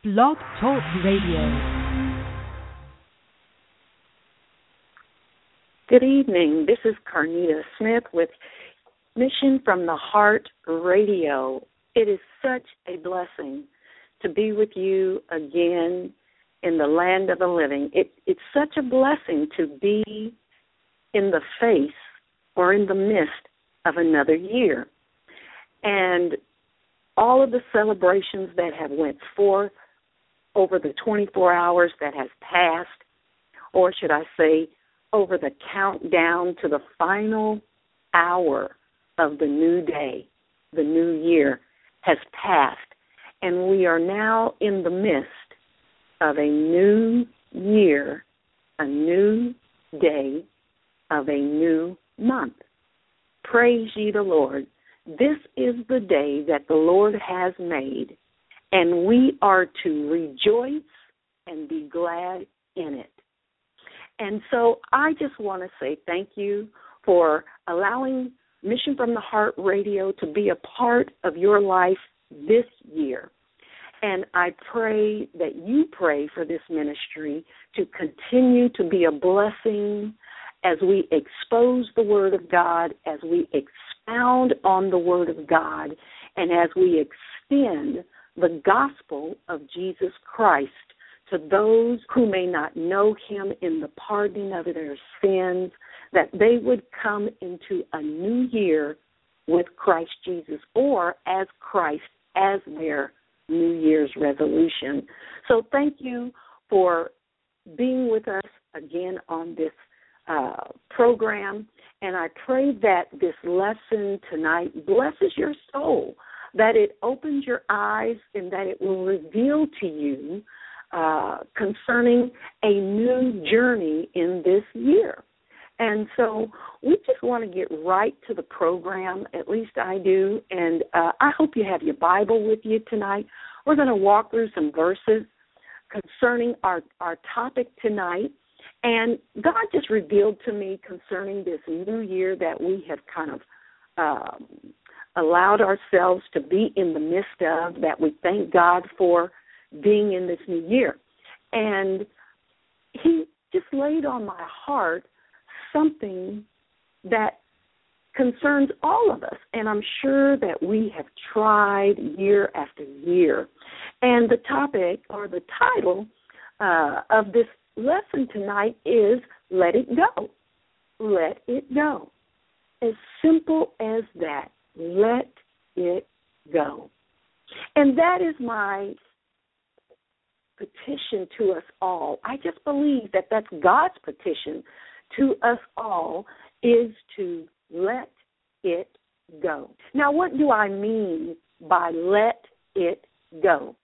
Blog Talk Radio. Good evening. This is Carnita Smith with Mission from the Heart Radio. It is such a blessing to be with you again in the land of the living. It's such a blessing to be in the face or in the midst of another year. And all of the celebrations that have went forth over the 24 hours that has passed, or should I say, over the countdown to the final hour of the new day, the new year, has passed. And we are now in the midst of a new year, a new day of a new month. Praise ye the Lord. This is the day that the Lord has made, and we are to rejoice and be glad in it. And so I just want to say thank you for allowing Mission from the Heart Radio to be a part of your life this year. And I pray that you pray for this ministry to continue to be a blessing as we expose the Word of God, as we expound on the Word of God, and as we extend the gospel of Jesus Christ to those who may not know Him in the pardoning of their sins, that they would come into a new year with Christ Jesus, or as Christ as their New Year's resolution. So thank you for being with us again on this program, and I pray that this lesson tonight blesses your soul, that it opens your eyes, and that it will reveal to you concerning a new journey in this year. And so we just want to get right to the program, at least I do, and I hope you have your Bible with you tonight. We're going to walk through some verses concerning our topic tonight, and God just revealed to me concerning this new year that we have kind of allowed ourselves to be in the midst of, that we thank God for being in this new year. And He just laid on my heart something that concerns all of us, and I'm sure that we have tried year after year. And the topic, or the title of this lesson tonight is Let It Go. Let it go. As simple as that. Let it go. And that is my petition to us all. I just believe that that's God's petition to us all, is to let it go. Now, what do I mean by let it go?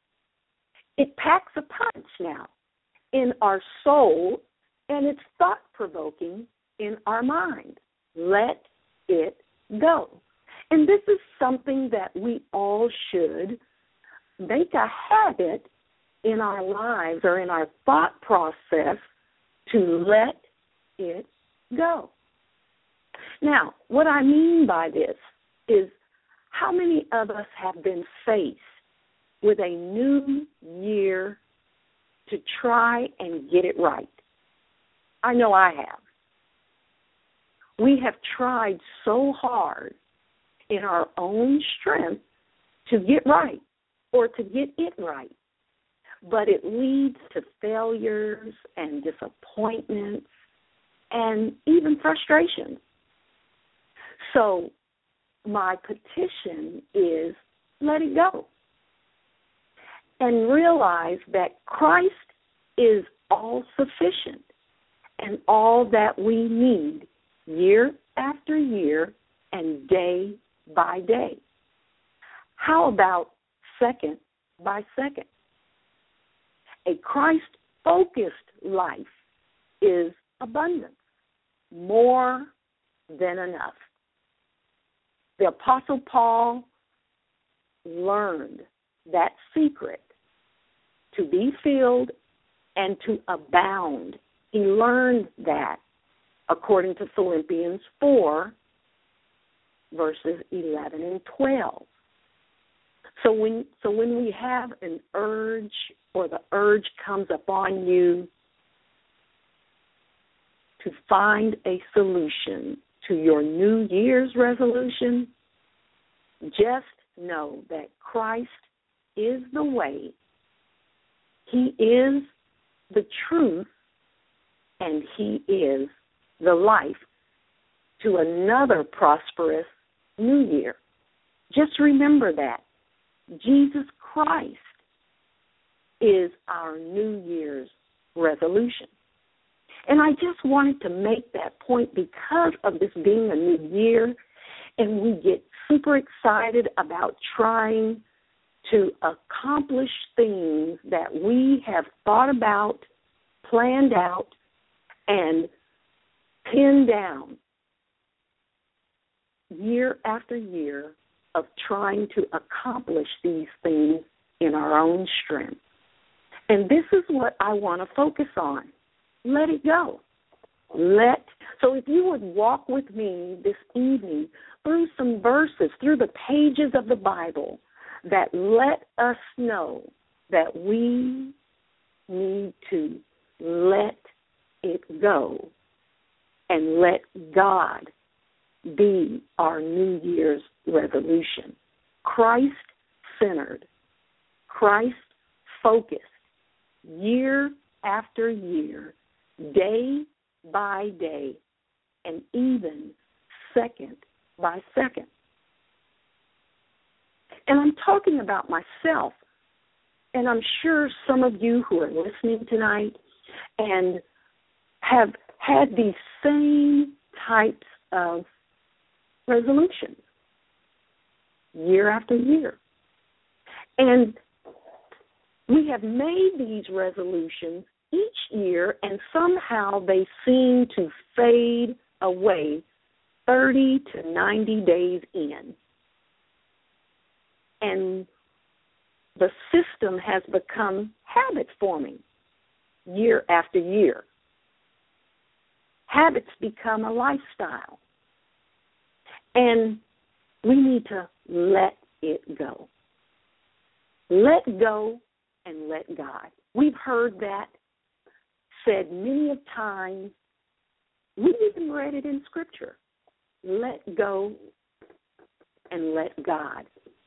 It packs a punch now in our soul, and it's thought-provoking in our mind. Let it go. And this is something that we all should make a habit in our lives, or in our thought process, to let it go. Now, what I mean by this is, how many of us have been faced with a new year to try and get it right? I know I have. We have tried so hard in our own strength to get right, or to get it right. But it leads to failures and disappointments and even frustration. So my petition is, let it go. And realize that Christ is all sufficient and all that we need year after year and day by day. How about second by second? A Christ-focused life is abundance, more than enough. The Apostle Paul learned that secret to be filled and to abound. He learned that according to Philippians 4, verses 11 and 12. So when we have an urge, or the urge comes upon you to find a solution to your New Year's resolution, just know that Christ is the way, He is the truth, and He is the life to another prosperous New Year. Just remember that. Jesus Christ is our New Year's resolution. And I just wanted to make that point because of this being a new year, and we get super excited about trying to accomplish things that we have thought about, planned out, and pinned down year after year of trying to accomplish these things in our own strength. And this is what I want to focus on. Let it go. So if you would walk with me this evening through some verses, through the pages of the Bible that let us know that we need to let it go and let God be our New Year's resolution. Christ-centered, Christ-focused, year after year, day by day, and even second by second. And I'm talking about myself, and I'm sure some of you who are listening tonight and have had these same types of resolutions year after year. And we have made these resolutions each year, and somehow they seem to fade away 30 to 90 days in. And the system has become habit forming year after year. Habits become a lifestyle. And we need to let it go. Let go and let God. We've heard that said many of times. We even read it in Scripture. Let go and let God.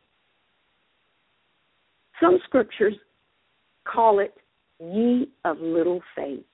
Some scriptures call it ye of little faith.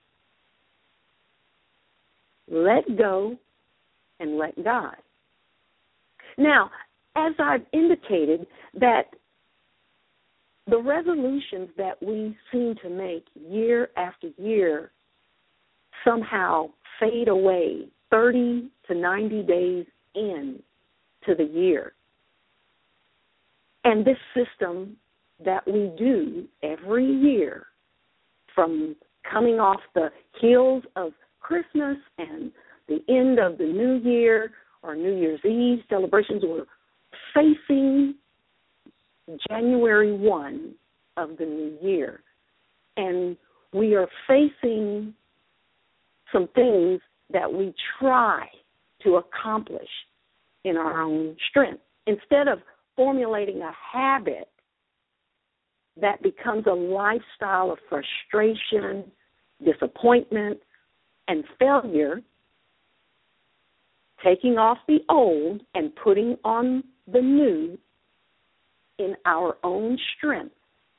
Let go and let God. Now, as I've indicated, that the resolutions that we seem to make year after year somehow fade away 30 to 90 days in to the year. And this system that we do every year, from coming off the heels of Christmas and the end of the New Year or New Year's Eve celebrations, we're facing January 1 of the new year. And we are facing some things that we try to accomplish in our own strength. Instead of formulating a habit that becomes a lifestyle of frustration, disappointment, and failure, taking off the old and putting on the new in our own strength.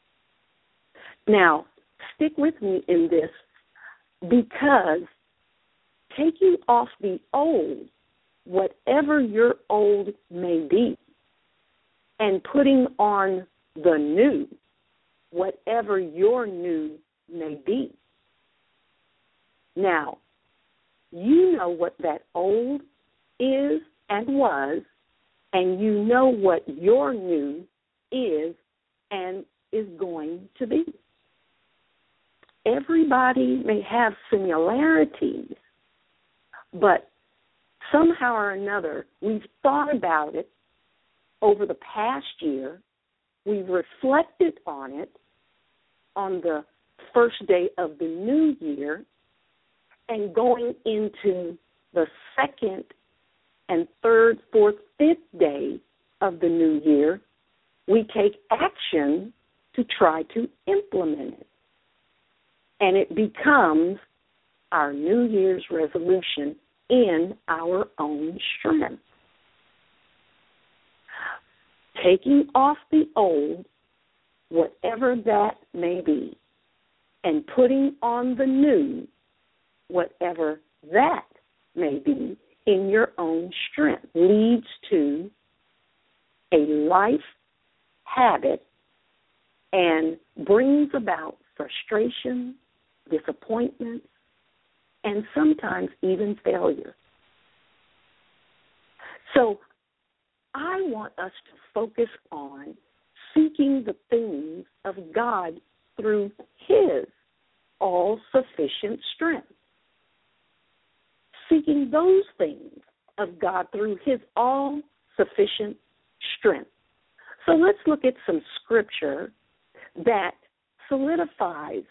Now, stick with me in this, because taking off the old, whatever your old may be, and putting on the new, whatever your new may be. Now, you know what that old is and was, and you know what your new is and is going to be. Everybody may have similarities, but somehow or another, we've thought about it over the past year. We've reflected on it on the first day of the new year, and going into the second and third, fourth, fifth day of the new year, we take action to try to implement it. And it becomes our New Year's resolution in our own strength. Taking off the old, whatever that may be, and putting on the new, whatever that may be, in your own strength, leads to a life habit and brings about frustration, disappointment, and sometimes even failure. So I want us to focus on seeking the things of God through His all-sufficient strength. Seeking those things of God through His all-sufficient strength. So let's look at some scripture that solidifies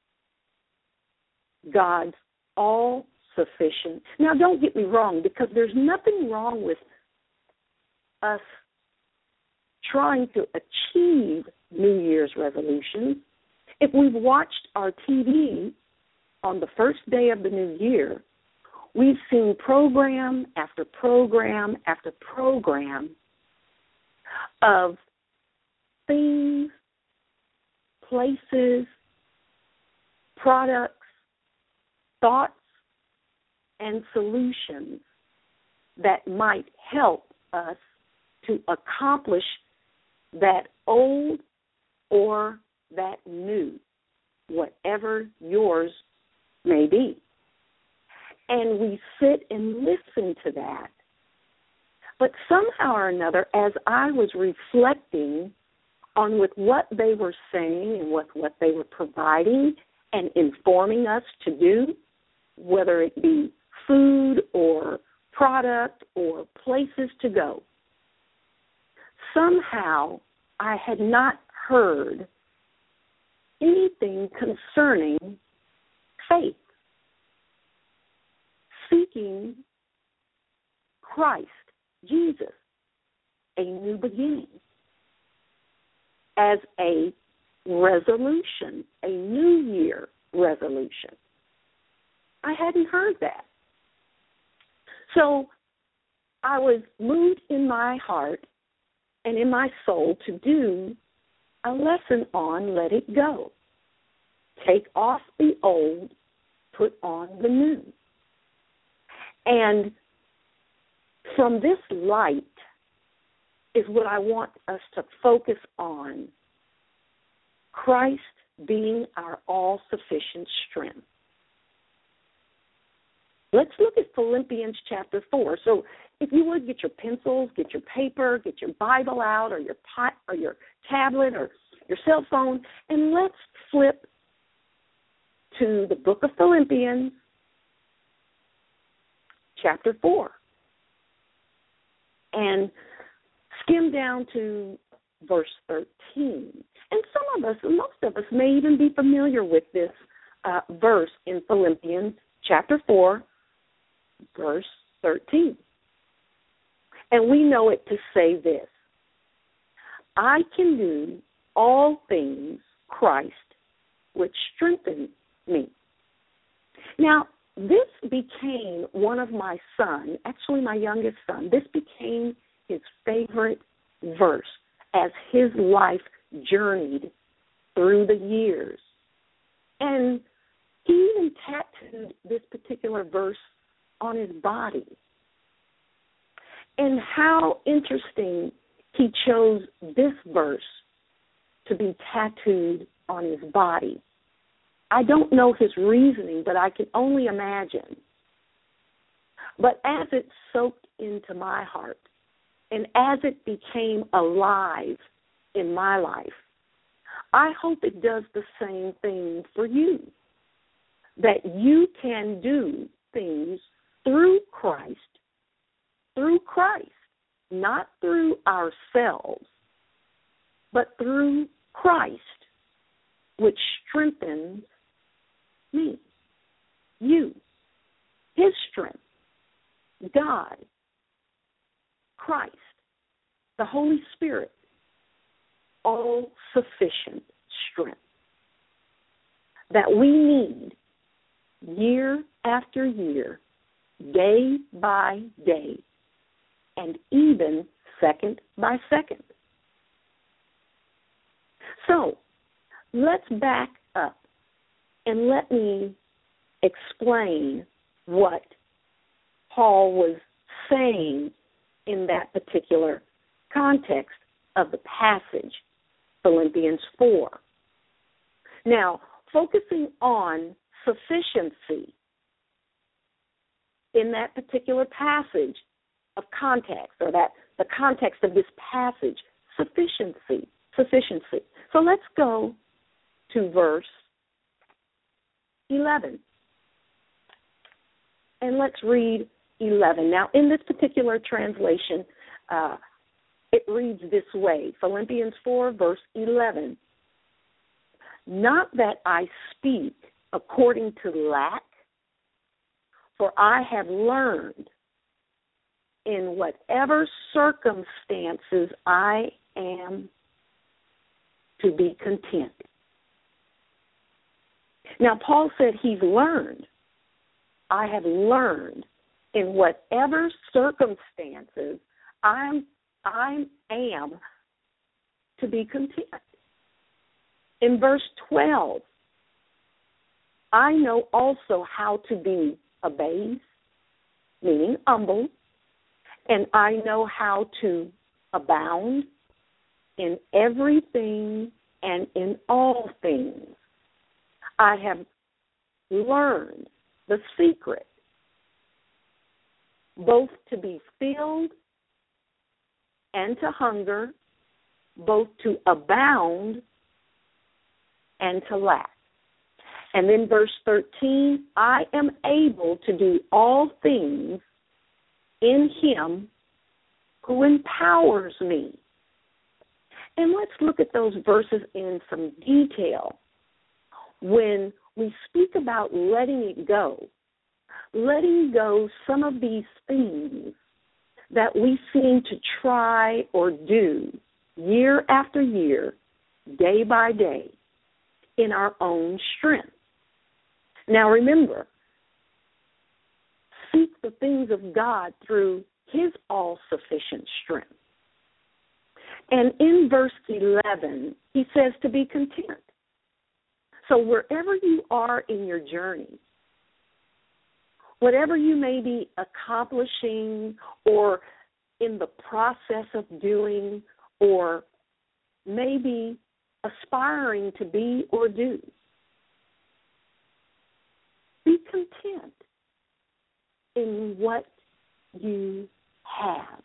God's all-sufficient. Now, don't get me wrong, because there's nothing wrong with us trying to achieve New Year's resolutions. If we've watched our TV on the first day of the new year, we've seen program after program after program of things, places, products, thoughts, and solutions that might help us to accomplish that old or that new, whatever yours may be. And we sit and listen to that. But somehow or another, as I was reflecting on with what they were saying and with what they were providing and informing us to do, whether it be food or product or places to go, somehow I had not heard anything concerning faith, seeking Christ, Jesus, a new beginning, as a resolution, a New Year resolution. I hadn't heard that. So I was moved in my heart and in my soul to do a lesson on let it go. Take off the old, put on the new. And from this light is what I want us to focus on, Christ being our all-sufficient strength. Let's look at Philippians chapter 4. So if you would, get your pencils, get your paper, get your Bible out or your tablet or your cell phone, and let's flip to the book of Philippians chapter 4 and skim down to verse 13. And some of us, most of us, may even be familiar with this verse in Philippians chapter 4, verse 13. And we know it to say this: I can do all things Christ, which strengthens me. Now, this became one of my son, actually my youngest son, this became his favorite verse as his life journeyed through the years. And he even tattooed this particular verse on his body. And how interesting he chose this verse to be tattooed on his body. I don't know his reasoning, but I can only imagine. But as it soaked into my heart, and as it became alive in my life, I hope it does the same thing for you, that you can do things through Christ, not through ourselves, but through Christ, which strengthens me, you, His strength, God, Christ, the Holy Spirit, all-sufficient strength that we need year after year, day by day, and even second by second. So, let's back up and let me explain what Paul was saying in that particular context of the passage, Philippians 4. Now, focusing on sufficiency in that particular passage of context, or that the context of this passage, sufficiency. So let's go to verse 11. And let's read 11. Now, in this particular translation, it reads this way, Philippians 4, verse 11. Not that I speak according to lack, for I have learned in whatever circumstances I am to be content. Now, Paul said he's learned. I have learned in whatever circumstances I am to be content. In verse 12, I know also how to be abased, meaning humble, and I know how to abound in everything and in all things. I have learned the secret, both to be filled and to hunger, both to abound and to lack. And then verse 13, I am able to do all things in Him who empowers me. And let's look at those verses in some detail. When we speak about letting go some of these things that we seem to try or do year after year, day by day, in our own strength. Now remember, seek the things of God through His all-sufficient strength. And in verse 11, he says to be content. So wherever you are in your journey, whatever you may be accomplishing or in the process of doing or maybe aspiring to be or do, be content in what you have.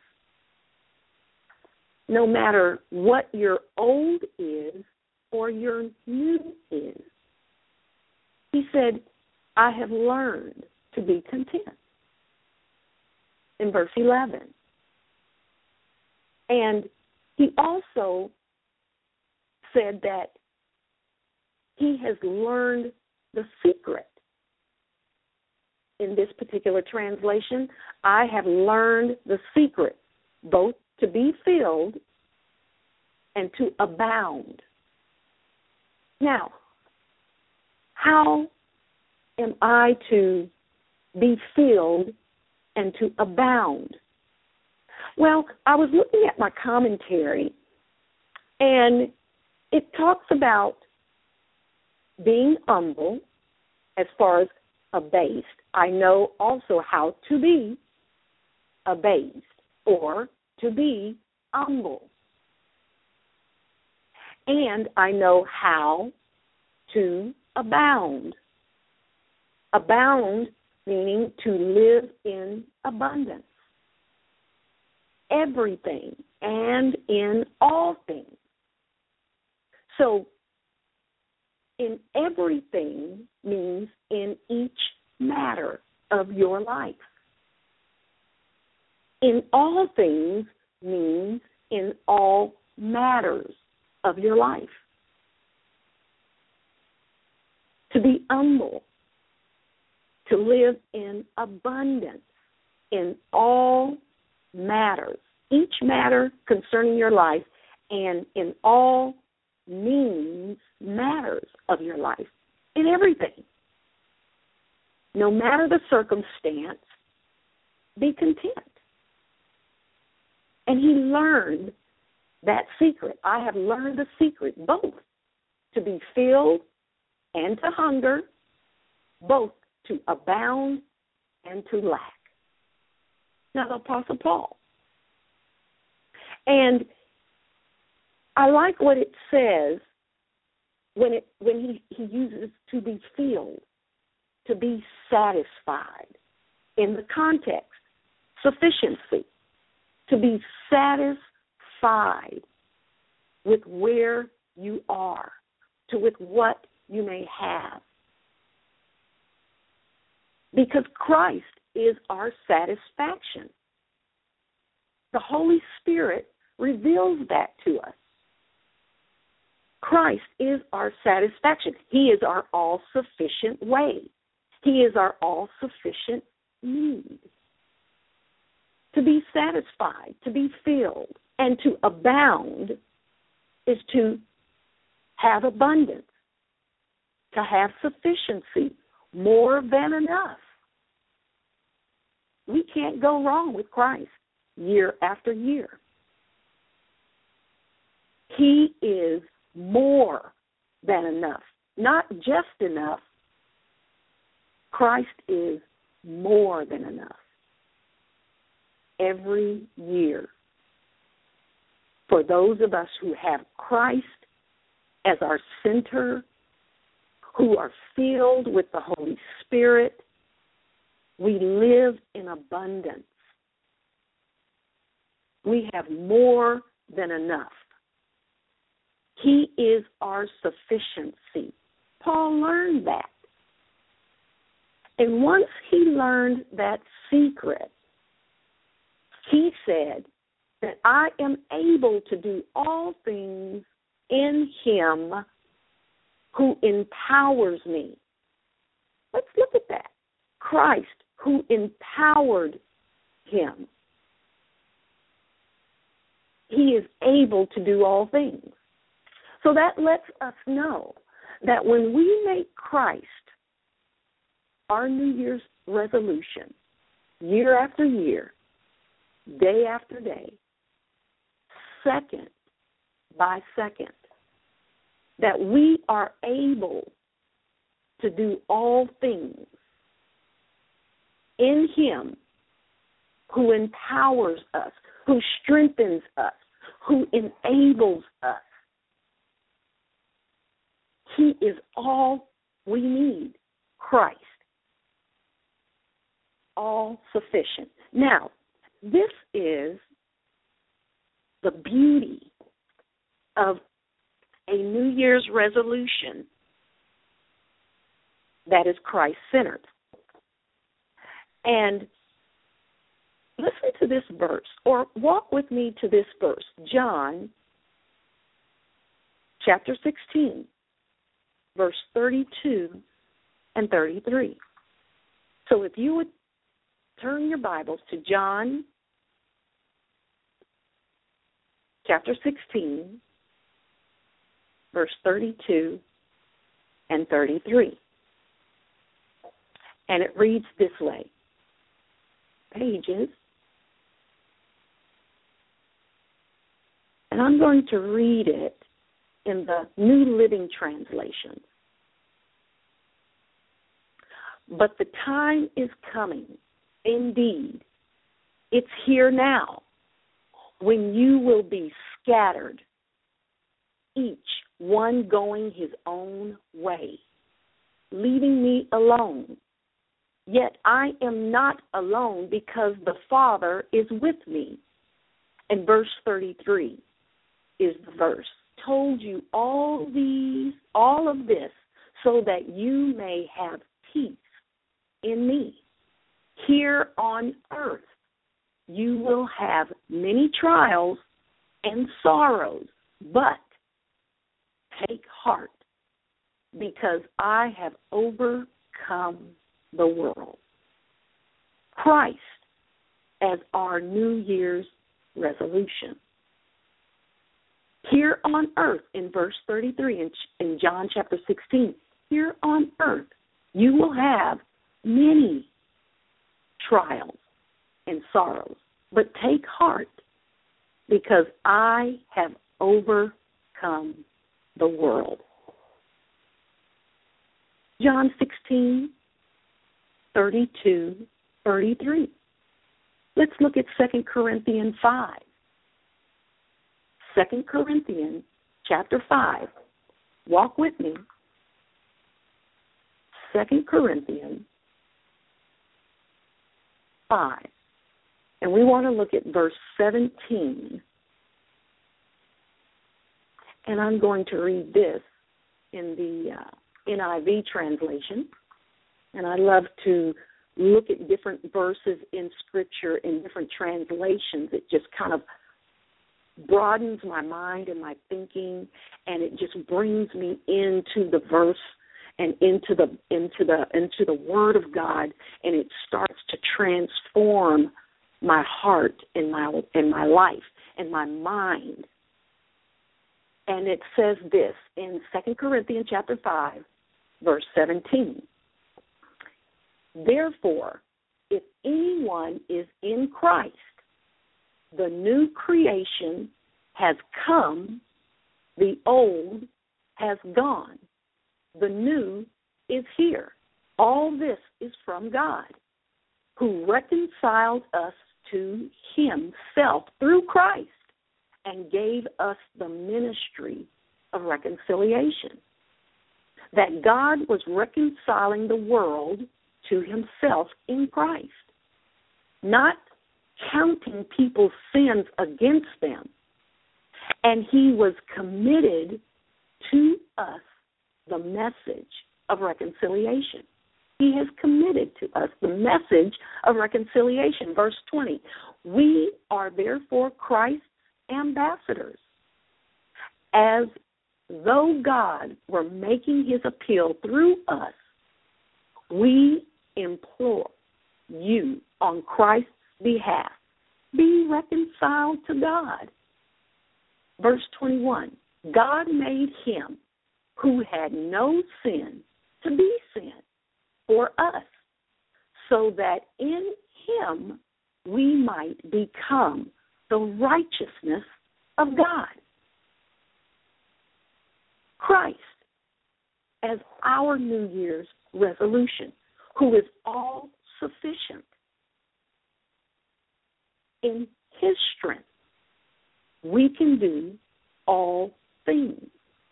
No matter what your old is or your new is. He said, I have learned to be content. In verse 11. And he also said that he has learned the secret. In this particular translation, I have learned the secret, both to be filled and to abound. Now, how am I to be filled and to abound? Well, I was looking at my commentary, and it talks about being humble as far as abased. I know also how to be abased or to be humble. And I know how to abound. Abound meaning to live in abundance. Everything and in all things. So, in everything means in each matter of your life. In all things means in all matters of your life. To be humble, to live in abundance in all matters, each matter concerning your life, and in all means matters of your life, in everything. No matter the circumstance, be content. And he learned that secret. I have learned the secret, both to be filled and to hunger, both to abound and to lack. Now, the Apostle Paul. And I like what it says when he uses to be filled, to be satisfied. In the context, sufficiency, to be satisfied with where you are, with what you may have. Because Christ is our satisfaction. The Holy Spirit reveals that to us. Christ is our satisfaction. He is our all-sufficient way. He is our all-sufficient need. To be satisfied, to be filled, and to abound is to have abundance, to have sufficiency, more than enough. We can't go wrong with Christ year after year. He is more than enough, not just enough. Christ is more than enough. Every year, for those of us who have Christ as our center, who are filled with the Holy Spirit, we live in abundance. We have more than enough. He is our sufficiency. Paul learned that. And once he learned that secret, he said that I am able to do all things in him who empowers me. Let's look at that. Christ, who empowered him. He is able to do all things. So that lets us know that when we make Christ our New Year's resolution, year after year, day after day, second by second, that we are able to do all things in him who empowers us, who strengthens us, who enables us. He is all we need, Christ. All sufficient. Now, this is the beauty of a New Year's resolution that is Christ-centered. And listen to this verse, or walk with me to this verse, John chapter 16, verse 32 and 33. So if you would turn your Bibles to John chapter 16, verse 32 and 33. And it reads this way. Pages. And I'm going to read it in the New Living Translation. But the time is coming, indeed, it's here now, when you will be scattered, each one going his own way, leaving me alone. Yet I am not alone, because the Father is with me. And verse 33 is the verse. Told you all of this, so that you may have peace in me. Here on earth, you will have many trials and sorrows, but take heart, because I have overcome the world. Christ as our New Year's resolution. Here on earth, in verse 33 in John chapter 16, here on earth, you will have many trials and sorrows. But take heart, because I have overcome the world. John 16, 32, 33. Let's look at 2 Corinthians 5. 2 Corinthians chapter 5. Walk with me. 2 Corinthians 5. And we want to look at verse 17. And I'm going to read this in the NIV translation. And I love to look at different verses in Scripture in different translations. It just kind of broadens my mind and my thinking, and it just brings me into the verse and into the Word of God, and it starts to transform my heart and my life and my mind. And it says this in 2 Corinthians chapter 5, verse 17. Therefore, if anyone is in Christ, the new creation has come, the old has gone, the new is here. All this is from God, who reconciled us to himself through Christ and gave us the ministry of reconciliation. That God was reconciling the world to himself in Christ, not counting people's sins against them. And he was committed to us the message of reconciliation. He has committed to us the message of reconciliation. Verse 20, we are therefore Christ's ambassadors, as though God were making his appeal through us. We implore you on Christ's behalf, be reconciled to God. Verse 21, God made him who had no sin to be sin for us, so that in him we might become the righteousness of God. Christ as our New Year's resolution, who is all sufficient. In his strength, we can do all things.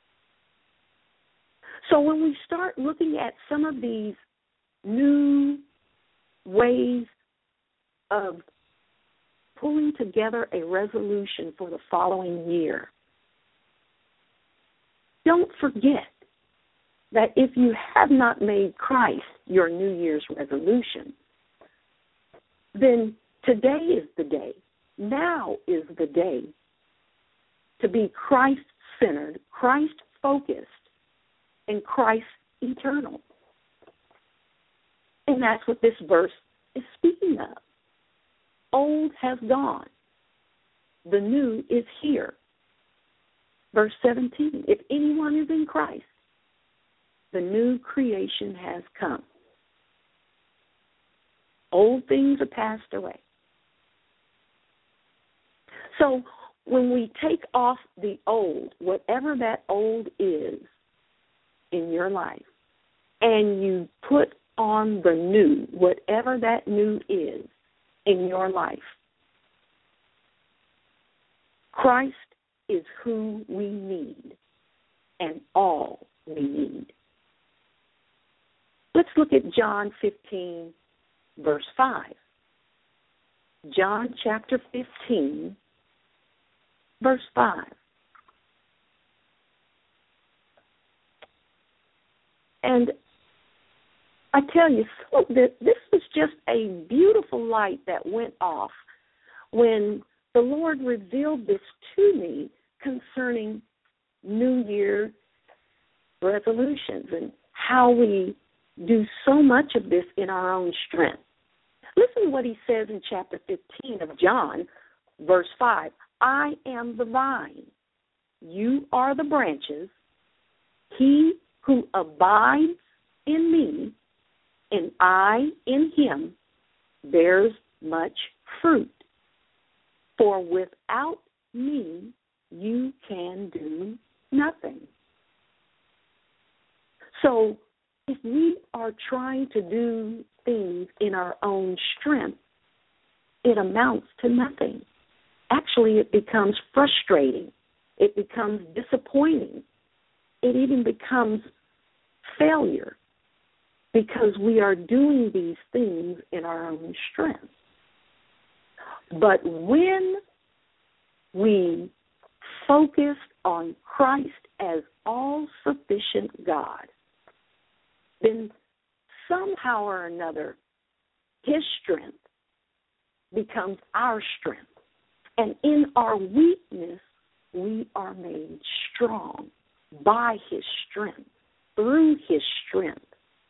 So when we start looking at some of these new ways of pulling together a resolution for the following year, don't forget that if you have not made Christ your New Year's resolution, then today is the day, now is the day to be Christ-centered, Christ-focused, and Christ-eternal. And that's what this verse is speaking of. Old has gone. The new is here. Verse 17, if anyone is in Christ, the new creation has come. Old things are passed away. So when we take off the old, whatever that old is in your life, and you put on the new, whatever that new is in your life, Christ is who we need and all we need. Let's look at John 15, verse 5. John chapter 15, verse 5. And I tell you, so that this was just a beautiful light that went off when the Lord revealed this to me concerning New Year resolutions and how we do so much of this in our own strength. Listen to what he says in chapter 15 of John, verse 5. I am the vine, you are the branches. He who abides in me, and I in him, bears much fruit. For without me, you can do nothing. So, if we are trying to do things in our own strength, it amounts to nothing. Actually, it becomes frustrating. It becomes disappointing. It even becomes failure because we are doing these things in our own strength. But when we focus on Christ as all-sufficient God, then somehow or another, his strength becomes our strength. And in our weakness, we are made strong by his strength, through his strength,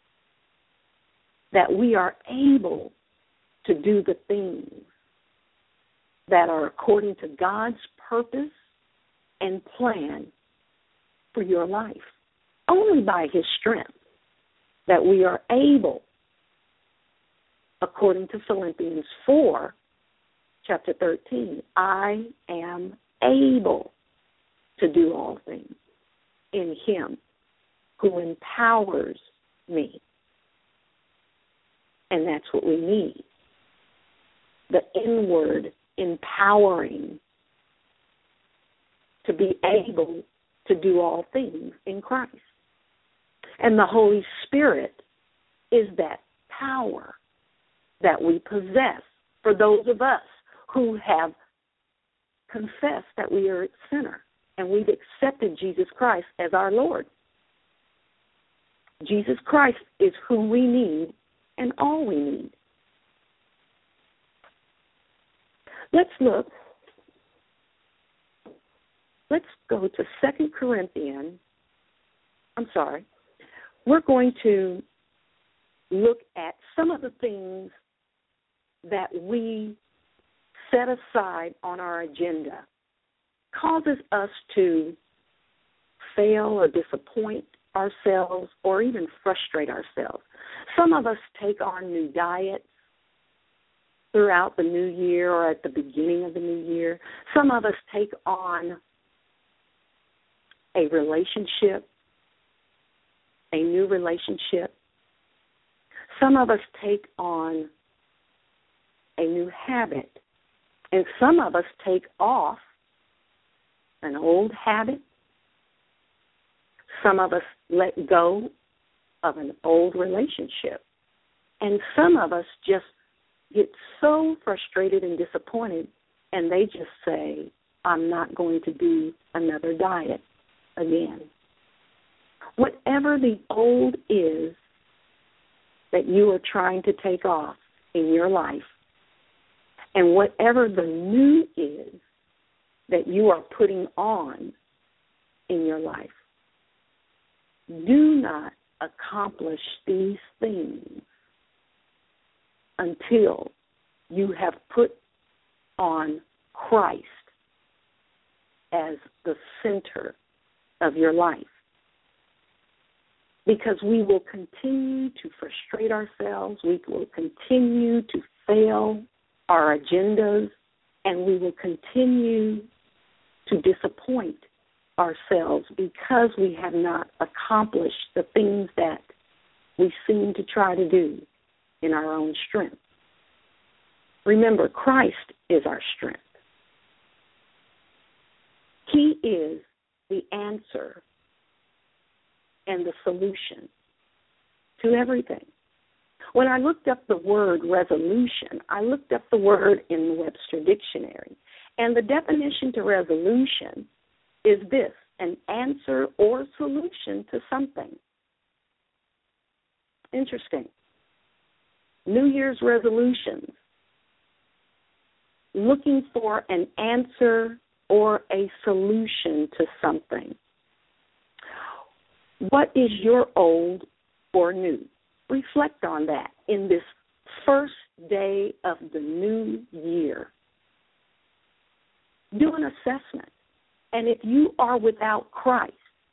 that we are able to do the things that are according to God's purpose and plan for your life. Only by his strength that we are able, according to Philippians 4, chapter 13, I am able to do all things in him who empowers me. And that's what we need. The inward empowering to be able to do all things in Christ. And the Holy Spirit is that power that we possess for those of us who have confessed that we are a sinner and we've accepted Jesus Christ as our Lord. Jesus Christ is who we need and all we need. Let's go to 2 Corinthians. We're going to look at some of the things that we set aside on our agenda causes us to fail or disappoint ourselves or even frustrate ourselves. Some of us take on new diets throughout the new year or at the beginning of the new year. Some of us take on a relationship, a new relationship. Some of us take on a new habit. And some of us take off an old habit. Some of us let go of an old relationship. And some of us just get so frustrated and disappointed, and they just say, I'm not going to do another diet again. Whatever the old is that you are trying to take off in your life, and whatever the new is that you are putting on in your life, do not accomplish these things until you have put on Christ as the center of your life. Because we will continue to frustrate ourselves, we will continue to fail our agendas, and we will continue to disappoint ourselves because we have not accomplished the things that we seem to try to do in our own strength. Remember, Christ is our strength. He is the answer and the solution to everything. When I looked up the word resolution, I looked up the word in the Webster Dictionary, and the definition to resolution is this: an answer or solution to something. Interesting. New Year's resolutions, looking for an answer or a solution to something. What is your old or new? Reflect on that in this first day of the new year. Do an assessment. And if you are without Christ,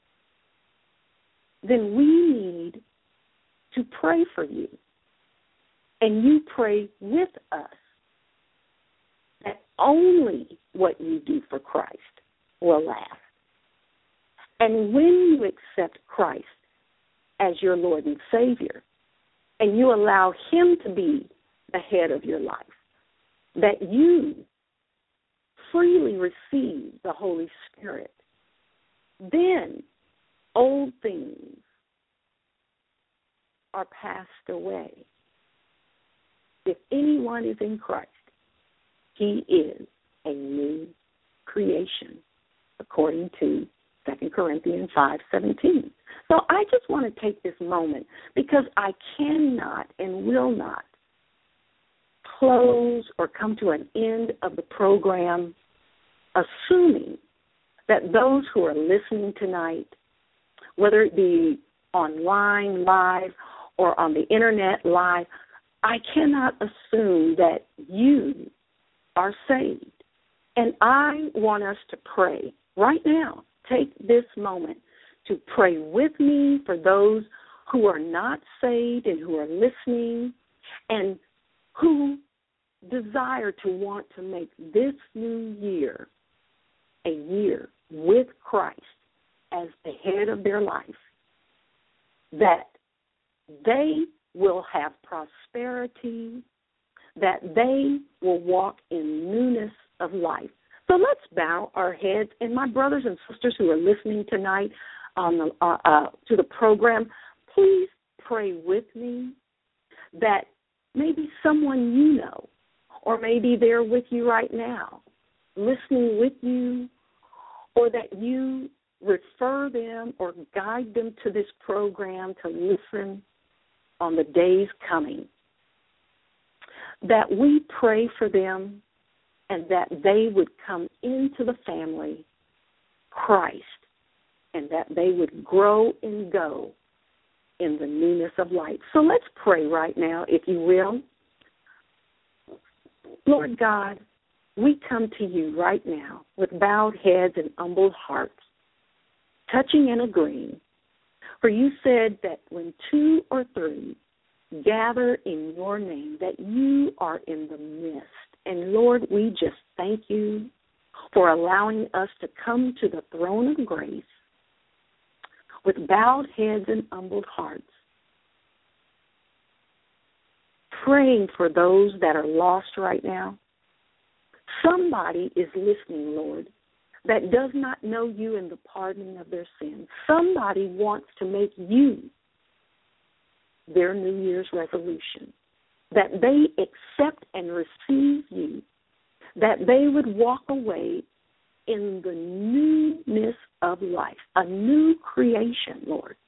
then we need to pray for you. And you pray with us that only what you do for Christ will last. And when you accept Christ as your Lord and Savior, and you allow Him to be the head of your life, that you freely receive the Holy Spirit, then old things are passed away. If anyone is in Christ, he is a new creation, according to 2 Corinthians 5:17. So I just want to take this moment because I cannot and will not close or come to an end of the program assuming that those who are listening tonight, whether it be online, live, or on the internet, live, I cannot assume that you are saved. And I want us to pray right now. Take this moment to pray with me for those who are not saved and who are listening and who desire to want to make this new year a year with Christ as the head of their life, that they will have prosperity, that they will walk in newness of life. So let's bow our heads, and my brothers and sisters who are listening tonight to the program, please pray with me that maybe someone you know, or maybe they're with you right now, listening with you, or that you refer them or guide them to this program to listen on the days coming, that we pray for them and that they would come into the family, Christ, and that they would grow and go in the newness of life. So let's pray right now, if you will. Lord God, we come to you right now with bowed heads and humbled hearts, touching and agreeing. For you said that when 2 or 3 gather in your name, that you are in the midst. And Lord, we just thank you for allowing us to come to the throne of grace with bowed heads and humbled hearts, praying for those that are lost right now. Somebody is listening, Lord, that does not know you in the pardoning of their sins. Somebody wants to make you their New Year's resolution, that they accept and receive you, that they would walk away in the newness of life, a new creation, Lord,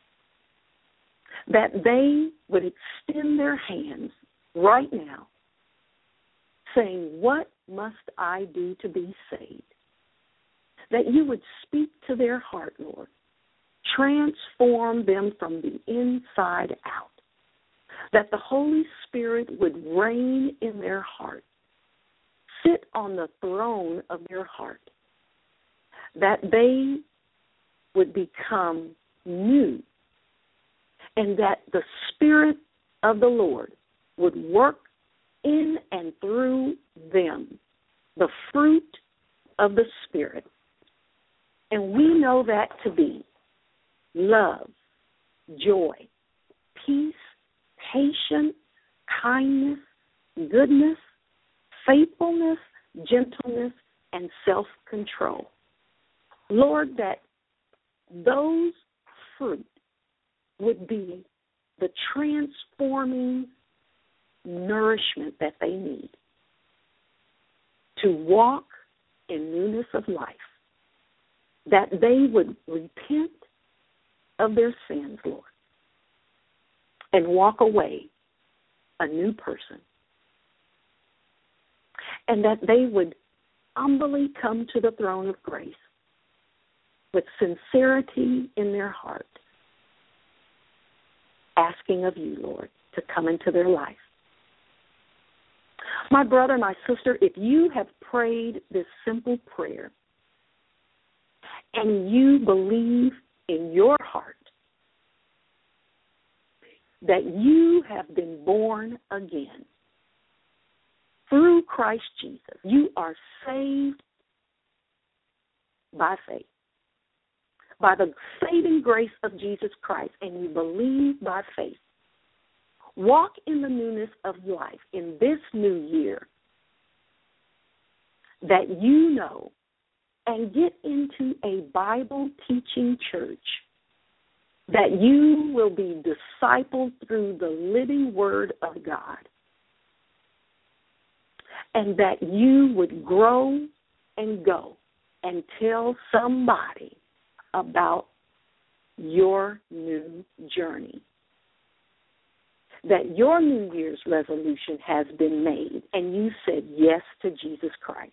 that they would extend their hands right now, saying, what must I do to be saved? That you would speak to their heart, Lord, transform them from the inside out, that the Holy Spirit would reign in their heart, sit on the throne of their heart, that they would become new, and that the Spirit of the Lord would work in and through them, the fruit of the Spirit. And we know that to be love, joy, peace, patience, kindness, goodness, faithfulness, gentleness, and self-control. Lord, that those fruit would be the transforming nourishment that they need to walk in newness of life, that they would repent of their sins, Lord, and walk away a new person, and that they would humbly come to the throne of grace with sincerity in their heart, asking of you, Lord, to come into their life. My brother, my sister, if you have prayed this simple prayer, and you believe in your heart that you have been born again through Christ Jesus, you are saved by faith, by the saving grace of Jesus Christ, and you believe by faith. Walk in the newness of life in this new year that you know, and get into a Bible teaching church that you will be discipled through the living Word of God, and that you would grow and go and tell somebody about your new journey, that your New Year's resolution has been made and you said yes to Jesus Christ.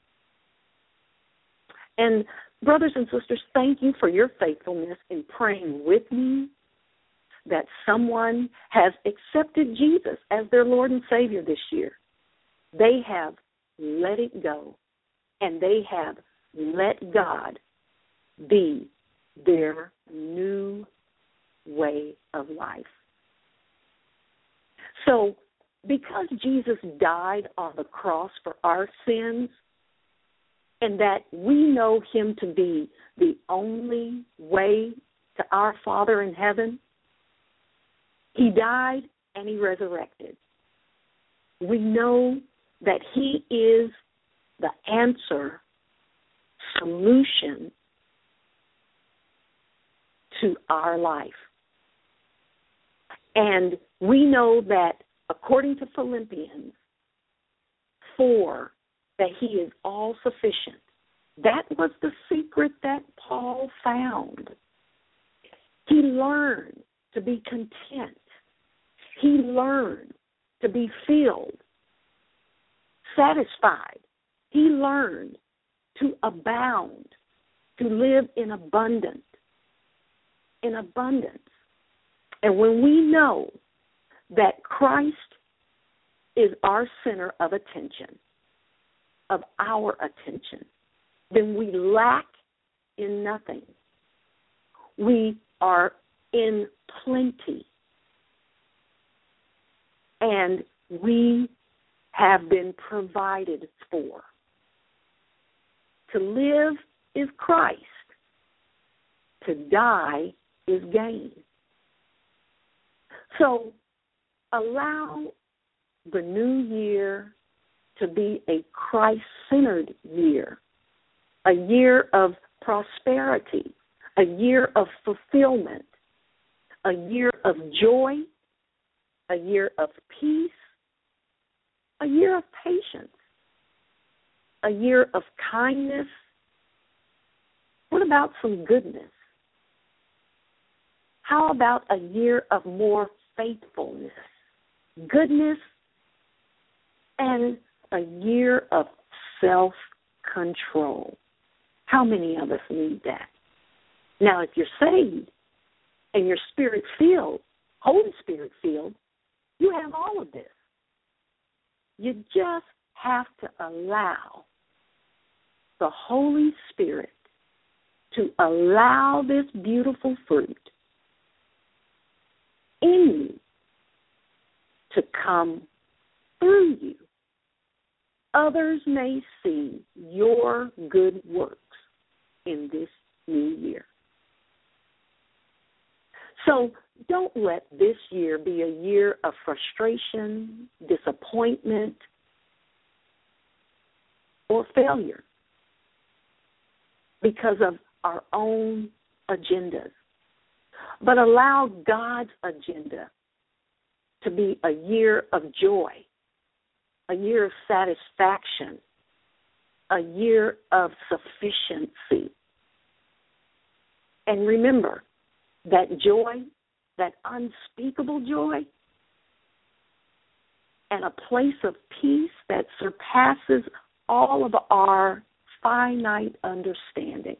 And brothers and sisters, thank you for your faithfulness in praying with me that someone has accepted Jesus as their Lord and Savior this year. They have let it go, and they have let God be their new way of life. So, because Jesus died on the cross for our sins, and that we know him to be the only way to our Father in heaven, he died and he resurrected. We know that he is the answer, solution to our life. And we know that according to Philippians 4, that he is all sufficient. That was the secret that Paul found. He learned to be content. He learned to be filled, satisfied. He learned to abound, to live in abundance. And when we know that Christ is our center of attention, of our attention, then we lack in nothing. We are in plenty. And we have been provided for. To live is Christ. To die is gain. So allow the new year to be a Christ-centered year, a year of prosperity, a year of fulfillment, a year of joy, a year of peace, a year of patience, a year of kindness. What about some goodness? How about a year of more faithfulness, goodness, and a year of self-control? How many of us need that? Now, if you're saved and you're Spirit-filled, Holy Spirit-filled, you have all of this. You just have to allow the Holy Spirit to allow this beautiful fruit in you to come through you. Others may see your good works in this new year. So don't let this year be a year of frustration, disappointment, or failure because of our own agendas. But allow God's agenda to be a year of joy, a year of satisfaction, a year of sufficiency. And remember that joy, that unspeakable joy, and a place of peace that surpasses all of our finite understanding.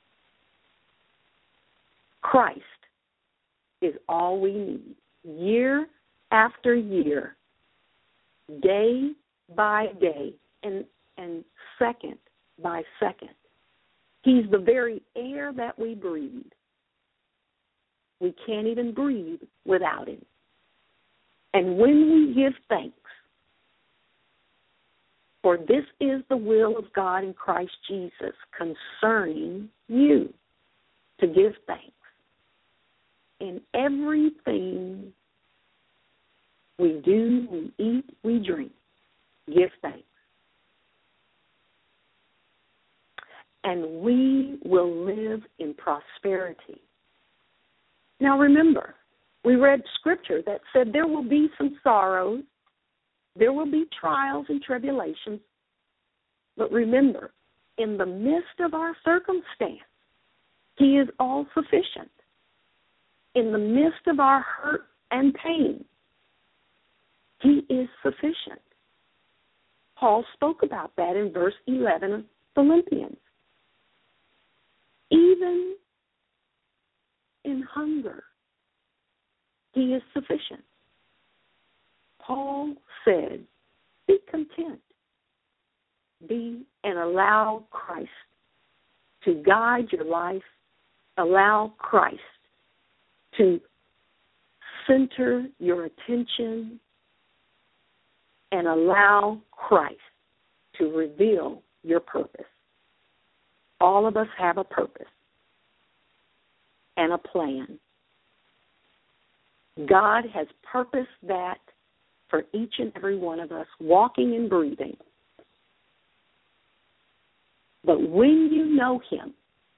Christ is all we need. Year after year, day by day, and second by second, He's the very air that we breathe. We can't even breathe without him. And when we give thanks, for this is the will of God in Christ Jesus concerning you, to give thanks. In everything we do, we eat, we drink, give thanks. And we will live in prosperity. Now remember, we read scripture that said there will be some sorrows, there will be trials and tribulations, but remember, in the midst of our circumstance, he is all sufficient. In the midst of our hurt and pain, he is sufficient. Paul spoke about that in verse 11 of Philippians. Even in hunger, he is sufficient. Paul said, be content. Be and allow Christ to guide your life. Allow Christ to center your attention and allow Christ to reveal your purpose. All of us have a purpose and a plan. God has purposed that for each and every one of us, walking and breathing. But when you know him,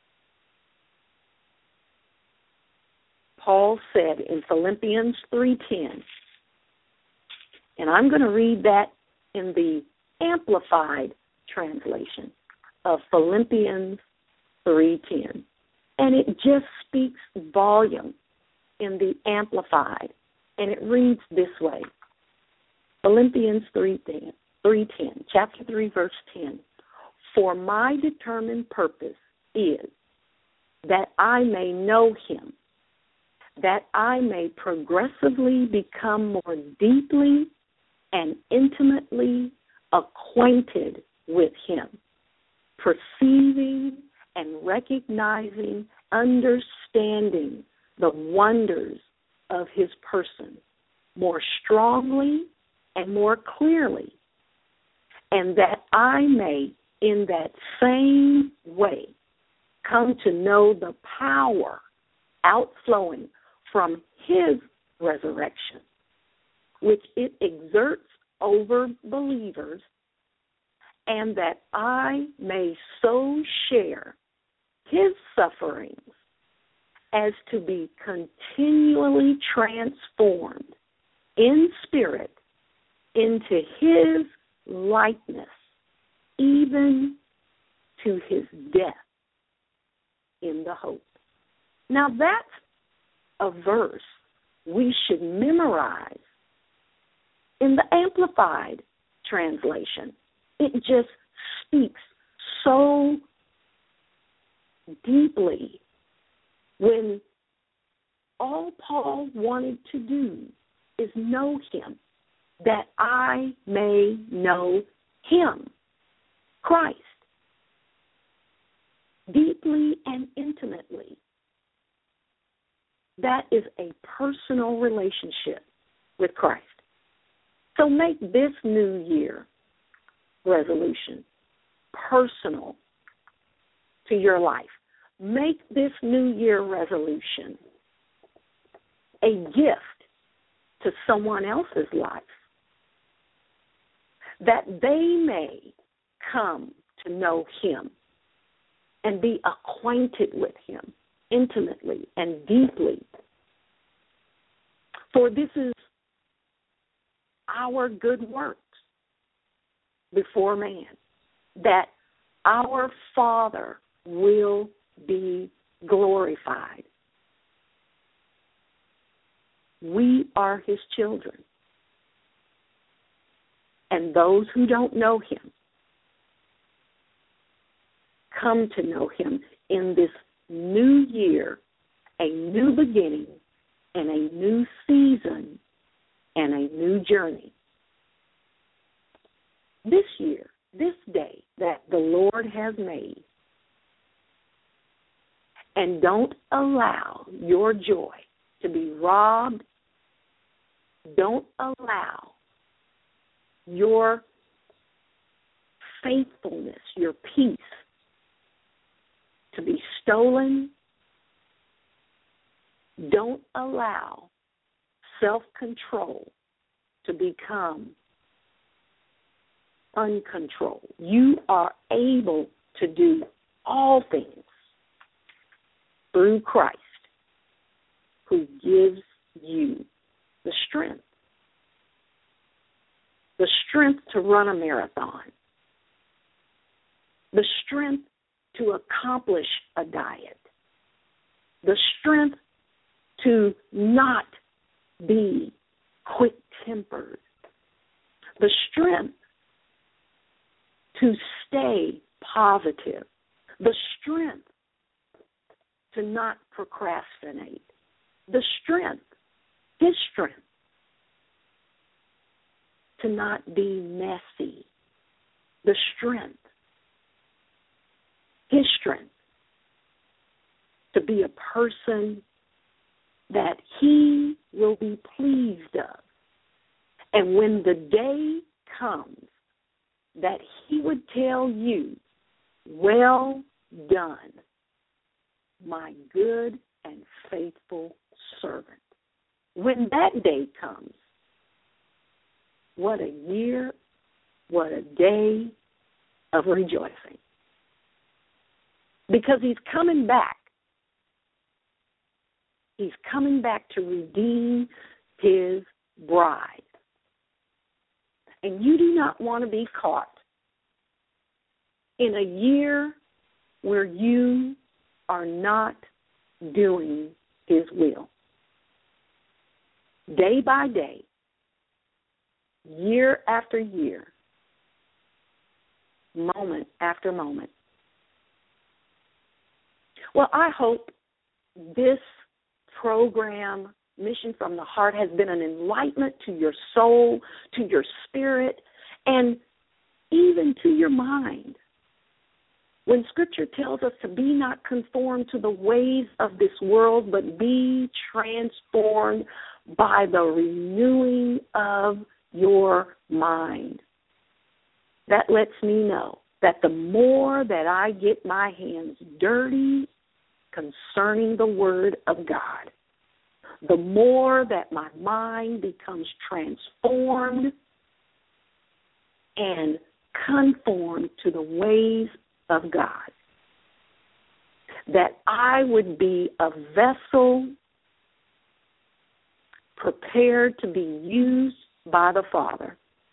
Paul said in Philippians 3:10, and I'm going to read that in the Amplified translation of Philippians 3:10. And it just speaks volume in the Amplified. And it reads this way. Philippians 3:10, chapter 3, verse 10. For my determined purpose is that I may know him, that I may progressively become more deeply and intimately acquainted with him, perceiving and recognizing, understanding the wonders of his person more strongly and more clearly, and that I may, in that same way, come to know the power outflowing from his resurrection, which it exerts over believers, and that I may so share his sufferings as to be continually transformed in spirit into his likeness, even to his death in the hope. Now that's a verse we should memorize in the Amplified translation. It just speaks so deeply when all Paul wanted to do is know him, that I may know him, Christ, deeply and intimately. That is a personal relationship with Christ. So make this New Year resolution personal to your life. Make this New Year resolution a gift to someone else's life, that they may come to know him and be acquainted with him intimately and deeply. For this is our good works before man, that our Father will be glorified. We are his children. And those who don't know him come to know him in this new year, a new beginning, and a new season, and a new journey. This year, this day that the Lord has made, And don't allow your joy to be robbed. Don't allow your faithfulness, your peace, to be stolen. Don't allow self-control to become uncontrolled. You are able to do all things through Christ, who gives you the strength to run a marathon, the strength to accomplish a diet, the strength to not be quick-tempered, the strength to stay positive, the strength to not procrastinate, the strength, his strength, to not be messy, the strength, his strength, to be a person that he will be pleased of. And when the day comes that he would tell you, well done, my good and faithful servant. When that day comes, what a year, what a day of rejoicing. Because he's coming back. He's coming back to redeem his bride. And you do not want to be caught in a year where you are not doing his will. Day by day, year after year, moment after moment. Well, I hope this program, Mission from the Heart, has been an enlightenment to your soul, to your spirit, and even to your mind. When Scripture tells us to be not conformed to the ways of this world, but be transformed by the renewing of your mind. That lets me know that the more that I get my hands dirty concerning the Word of God, the more that my mind becomes transformed and conformed to the ways of God, that I would be a vessel prepared to be used by the Father,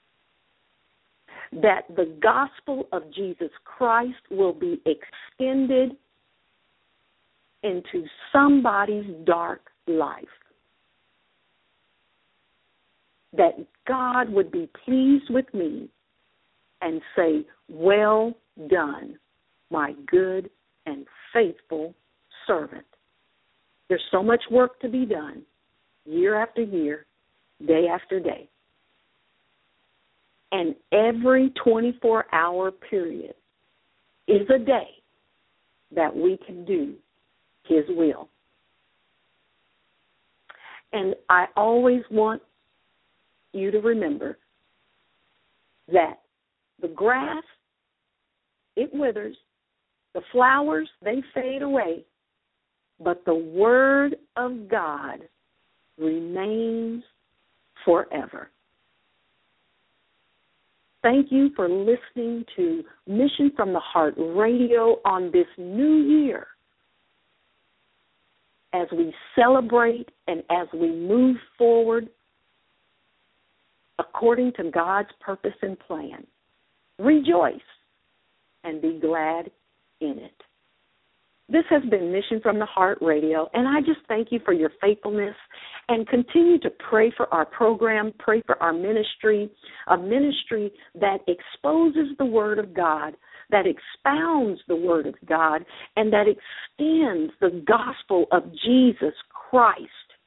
that the gospel of Jesus Christ will be extended into somebody's dark life, that God would be pleased with me and say, well done, my good and faithful servant. There's so much work to be done, year after year, day after day. And every 24-hour period is a day that we can do his will. And I always want you to remember that the grass, it withers, the flowers, they fade away, but the Word of God remains forever. Thank you for listening to Mission from the Heart Radio on this new year, as we celebrate and as we move forward according to God's purpose and plan. Rejoice and be glad in it. This has been Mission from the Heart Radio, and I just thank you for your faithfulness, and continue to pray for our program, pray for our ministry, a ministry that exposes the Word of God, that expounds the Word of God, and that extends the gospel of Jesus Christ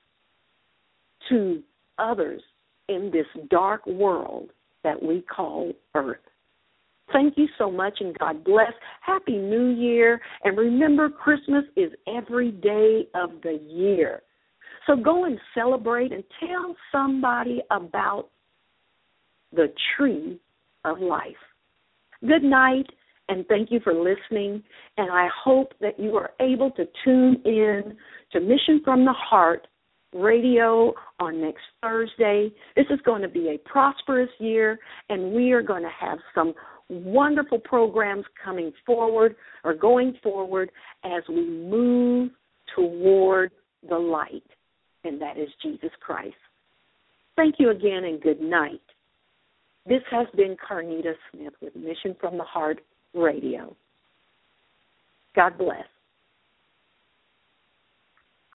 to others in this dark world that we call earth. Thank you so much, and God bless. Happy New Year. And remember, Christmas is every day of the year. So go and celebrate and tell somebody about the tree of life. Good night, and thank you for listening. And I hope that you are able to tune in to Mission from the Heart Radio on next Thursday. This is going to be a prosperous year, and we are going to have some wonderful programs coming forward or going forward as we move toward the light, and that is Jesus Christ. Thank you again, and good night. This has been Carnita Smith with Mission from the Heart Radio. God bless.